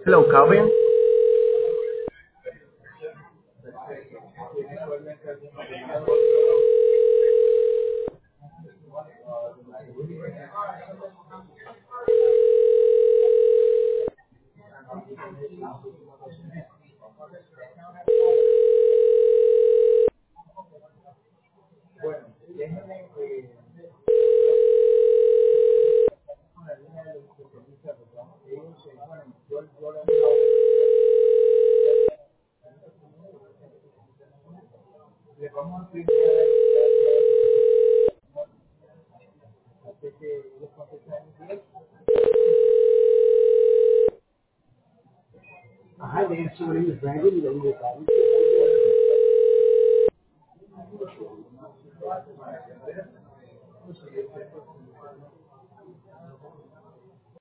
Hello, Calvin. Ajá, de hecho, le digo, Brandon, y le digo,